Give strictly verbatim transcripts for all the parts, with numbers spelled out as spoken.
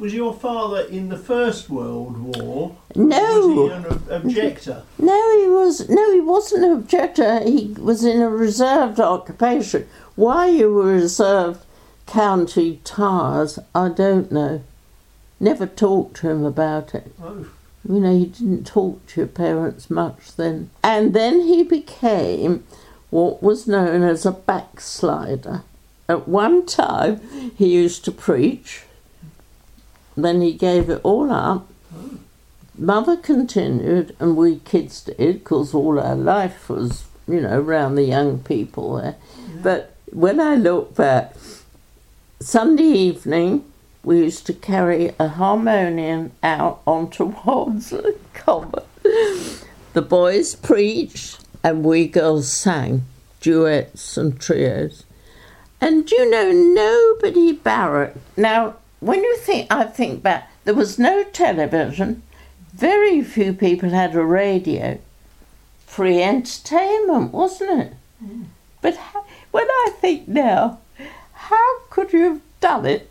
was your father in the First World War? No. Was he an ob- objector? No, he was. No, he wasn't an objector. He was in a reserved occupation. Why you were reserved county tires, I don't know. Never talked to him about it. Oh. You know, he didn't talk to your parents much then. And then he became what was known as a backslider. At one time, he used to preach. Then he gave it all up. Oh. Mother continued, and we kids did, because all our life was, you know, around the young people there. Yeah. But when I look back, Sunday evening, we used to carry a harmonium out onto Walmsley Common. The boys preached, and we girls sang duets and trios. And you know, nobody barracked. Now, when you think, I think back, there was no television. Very few people had a radio. Free entertainment, wasn't it? Mm. But how, when I think now, how could you have done it?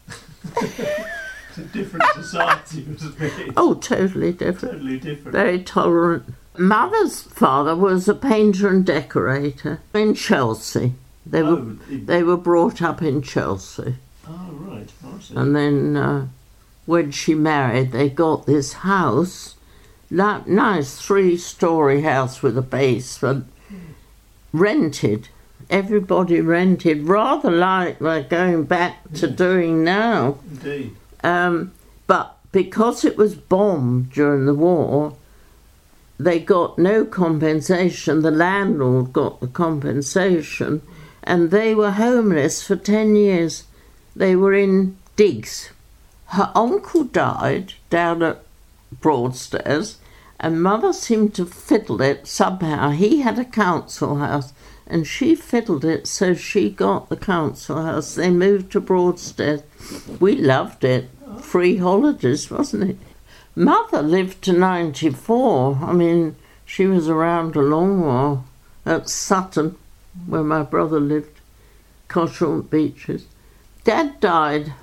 It's a different society, wasn't it? Oh, totally different. Totally different. Very tolerant. Mother's father was a painter and decorator in Chelsea. They Oh, were it- they were brought up in Chelsea, Oh, right. I see. and then uh, when she married, they got this house, that nice three-story house with a basement, rented. Everybody rented, rather like we're going back to Yes. doing now. Indeed. Um, but because it was bombed during the war, they got no compensation. The landlord got the compensation, and they were homeless for ten years. They were in digs. Her uncle died down at Broadstairs, and Mother seemed to fiddle it somehow. He had a council house, and she fiddled it, so she got the council house. They moved to Broadstairs. We loved it. Free holidays, wasn't it? Mother lived to ninety-four. I mean, she was around a long while at Sutton, where my brother lived, Coshall Beaches. Dad died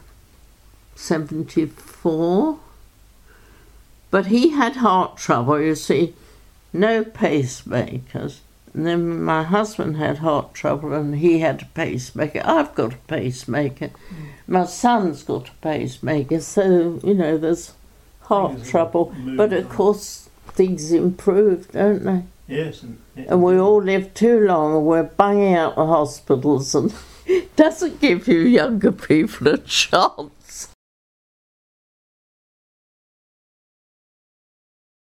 seventy-four, but he had heart trouble, you see, no pacemakers. And then my husband had heart trouble and he had a pacemaker. I've got a pacemaker. Mm. My son's got a pacemaker, so, you know, there's heart Things trouble. move But of on. course, things improve, don't they? Yes. And, And we all live too long and we're banging out the hospitals, and it doesn't give you younger people a chance.